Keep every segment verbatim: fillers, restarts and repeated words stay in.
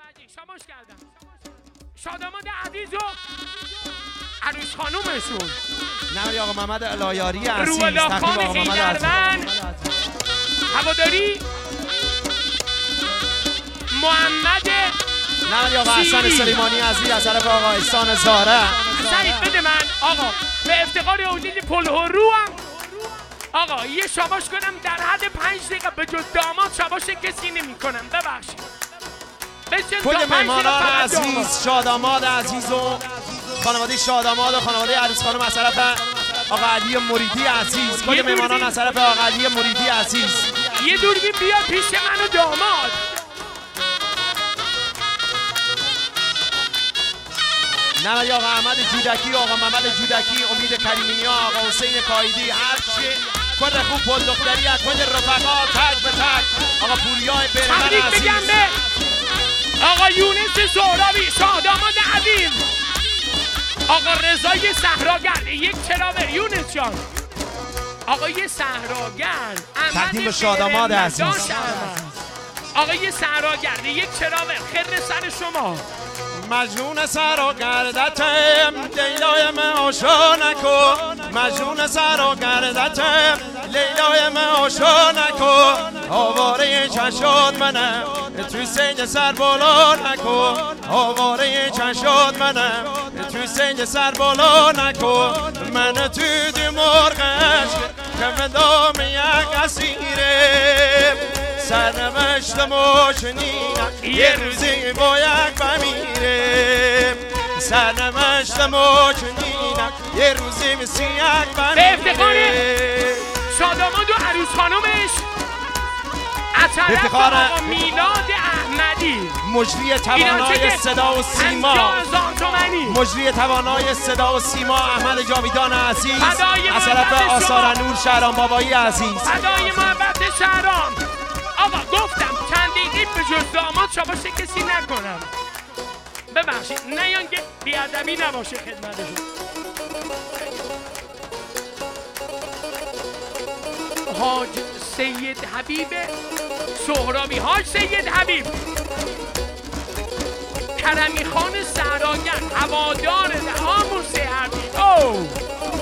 شماش کردم شاداماد عزیز و عروس خانومشون نمری آقا محمد الایاری عزیز روح خان ایدرون هواداری محمد نمری آقا حسن سلیمانی عزیز از طرف آقا احسان زاره. سعید بده من آقا به افتقار اولیل پلهو رو هم آقا یه شاباش کنم در حد پنج دقیقه به جز داماد شاباش کسی نمی کنم ببخشید کل مهمانان عزیز شاداماد عزیز و خانواده شاداماد و خانواده عروس خانم از طرف آقا علی مریدی عزیز کل مهمانان از طرف آقا علی مریدی عزیز یه دوربین بیا پیش من و داماد نمری آقا احمد جودکی آقا محمد جودکی امید کریمی ها آقا حسین کایدی هرچی کل خوب پل دختری از کل رفقا تک به تک آقا پوریای برمن عزیز آقا یونس سهرابی شاداماد عزیز آقا رضای صحراگرد یک چراغ یونس جان آقای صحراگرد تقدیم شاداماد عزیز آقای صحراگرد یک چراغ خیر سر شما مجنون صحراگردتم لیلای من آشا نکن مجنون صحراگردتم لیلای من آشا نکن آواره چشاد منم توی سنگ سر بالا نکن آواره چشاد منم توی سنگ سر بالا نکن من توی دی مرغش که دام یک اسیره سرنوشت ما چنینم یه روزی باید بمیرم سرنوشت ما چنینم یه روزی مثل یک بمیرم به افتخار شاداماد و عروس خانومش از طرف آقا میلاد احمدی مجری توانای صدا و سیما مجری توانای صدا و سیما احمد جاویدان عزیز از طرف آثار نور شهرام بابایی عزیز فدای محبت شهرام آقا گفتم چند دقیقه به جز داماد شاباش کسی نکنم ببخشید نیان که بیادبی نباشه خدمتشون حاج سید حبیب سهرابی حاج سید حبیب کرمی خان صحراگرد هوادار دهامون سهردی او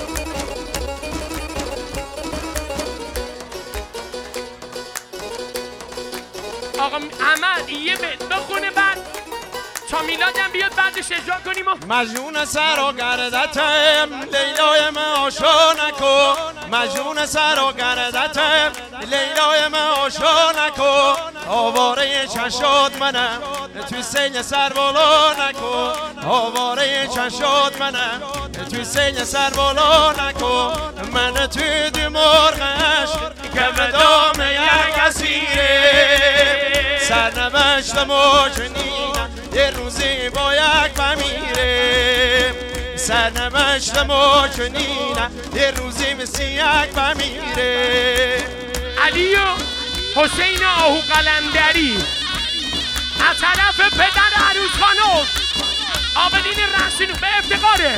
آقا احمد یه بیت بخونه بعد تا میلادم بیاد بعدش اجرا کنیم و مجنون صحراگردتم لیلای من آشا نکن مجنون صحراگردتم لیلای من آشا نکن آواره چشاد منم توی سنگ سر بالا نکن آواره چشاد منم توی سنگ سر بالا نکن من توی دی مرغش که به دام یک اسیره سرنوشت ما چنینم یه روزی با یک بمیرم سرنوشت ما چنینم یه روزی مثل یک بمیرم علی و حسین آهو قلندری از طرف پدر عروس خانم آبدین رسولو به افتقار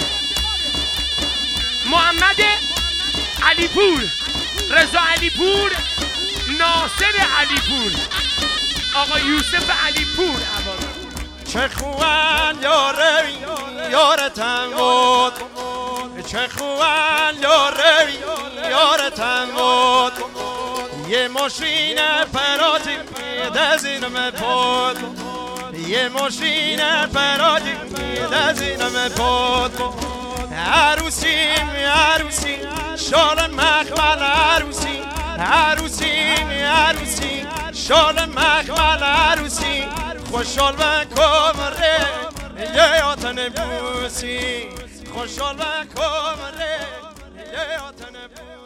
محمد علیپور رضا علیپور ناصر علیپور آقا یوسف علیپور چه خوان یاره یارتن بود چه خوان یاره یارتن بود یه ماشین پراتی دزینم پود یه ماشین پراتی دزینم پود عروسیم عروسی شال مخمل عروسی عروسیم عروسی شال مخمل عروسی خوشحال و کمره یه آتن بوسی خوشحال و کمره یه آتن بوسی